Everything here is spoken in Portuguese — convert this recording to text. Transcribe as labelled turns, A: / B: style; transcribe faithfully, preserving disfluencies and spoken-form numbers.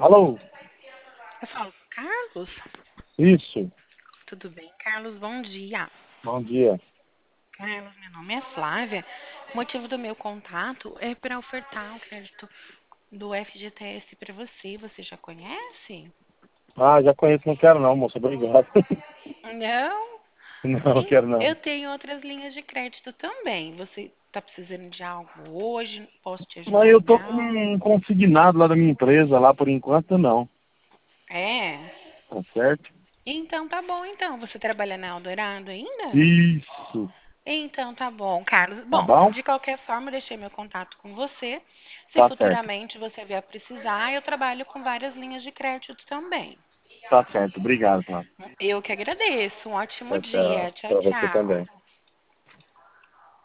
A: Alô?
B: Eu falo, Carlos?
A: Isso.
B: Tudo bem, Carlos? Bom dia.
A: Bom dia.
B: Carlos, meu nome é Flávia. O motivo do meu contato é para ofertar o crédito do F G T S para você. Você já conhece?
A: Ah, já conheço, não quero não, moça. Obrigado.
B: Não?
A: Não,
B: Hein?
A: quero não.
B: Eu tenho outras linhas de crédito também. Você está precisando de algo hoje? Posso te
A: Mas
B: ajudar
A: eu
B: em
A: tô com
B: algo?
A: um consignado lá da minha empresa, lá por enquanto não.
B: É?
A: Tá certo?
B: Então tá bom, então. Você trabalha na Eldorado ainda?
A: Isso.
B: Então tá bom, Carlos.
A: Tá
B: Bom,
A: bom?
B: de qualquer forma, eu deixei meu contato com você. Se
A: Tá certo.
B: futuramente você vier precisar, eu trabalho com várias linhas de crédito também.
A: Tá certo. Obrigado, Flávio.
B: Eu que agradeço. Um ótimo
A: Tchau, tchau.
B: dia. Tchau,
A: Pra você
B: tchau.
A: também.